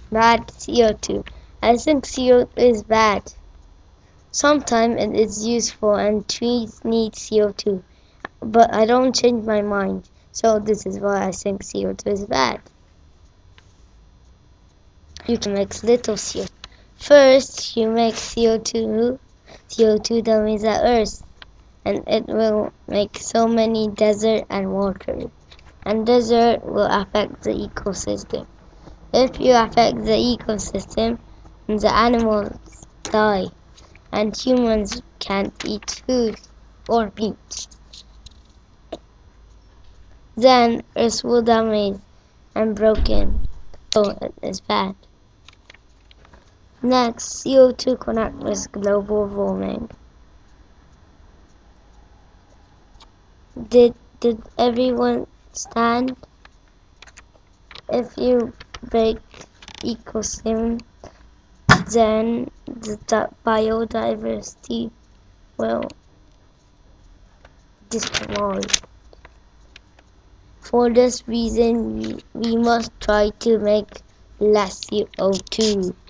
Bad CO2. I think CO2 is bad. Sometimes it is useful and trees need CO2, but I don't change my mind. So this is why I think CO2 is bad. You can make little CO2. First, you make CO2. CO2 dummies at Earth, and it will make so many desert and water. And desert will affect the ecosystem. If you affect the ecosystem, the animals die, and humans can't eat food or meat. Then Earth will damage and broken, so it is bad. Next, CO2 connect with global warming. Did everyone stand? If you break ecosystem, then the biodiversity will destroy. For this reason, we must try to make less CO2.